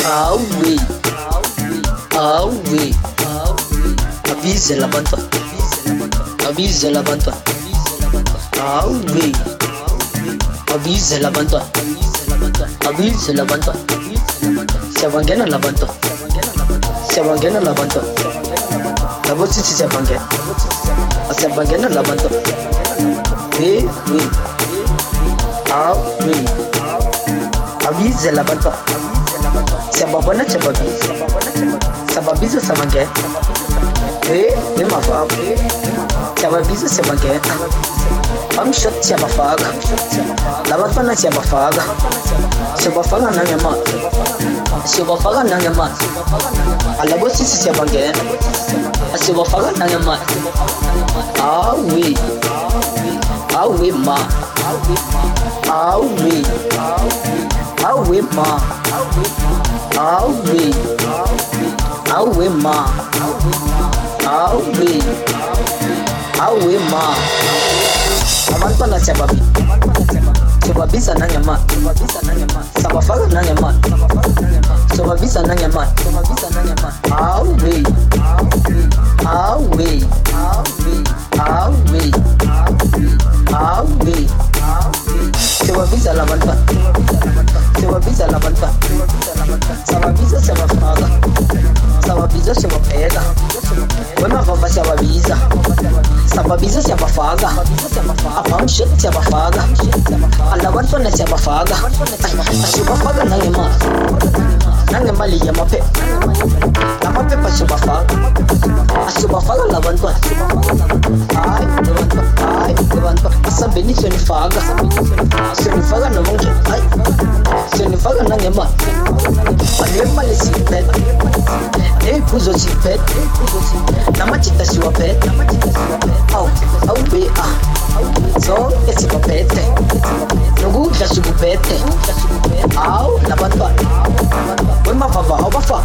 Ah oui, ah oui, avise la banta, avise la banta. Ah oui, avise la banta, avise la banta. Siabangena la banta, siabangena la banta. La voce si siabangena, siabangena la banta. Oui, oui, ah oui, avise la banta. Siababana chababi, sababizo sabange. Oui, ma femme, siababizo sabange. I'm shot siabafaga, la bafana siabafaga, siabafaga nanyama, siabafaga nanyama. Alabo sisi siabange, siabafaga nanyama. Ah oui, ah oui ma, ah oui, ah oui ma, ah oui, ah oui ma, ah oui, ah oui ma. Abantwana siyababiza nanyama, sabafaga nanyama, siyababiza nanyama. Ah oui, ah oui, ah oui, ah oui. Siyababiza la bantwana, siyababiza la bantwana, sababiza siyabafaga, sababiza siyabapeka. Wema vava siyababiza, sababiza siyabafaga. Abang shit siyabafaga, alabantwana siyabafaga. Siyabafaga nangema, nangema liya mape, namapepa siyabafaga. Siyabafaga labantwana. Ay, labantwana, ay, labantwana. Asambeni siyanifaga, siyanifaga nabonke. Ay, siyanifaga nangema. Anema lesipet, nepuzo sipet, namachita siwapet. Au be ah, so esipapete, nugudla subupete. Au labantwana, wema vava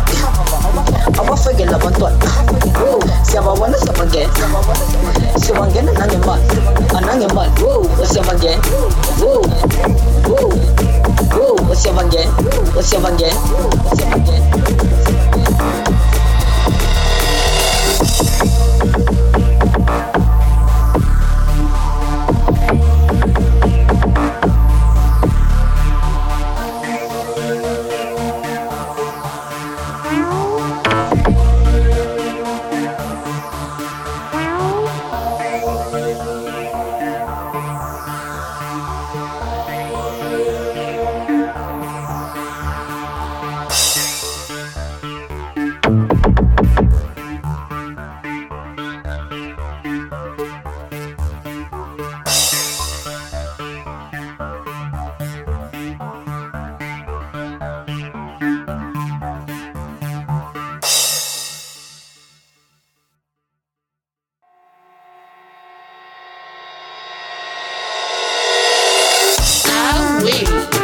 abafake labantwana. Siyababona siyabangena, siyabangena nangema, anangema. Siyabangena, siyabangena, siyabangena. Ah oui.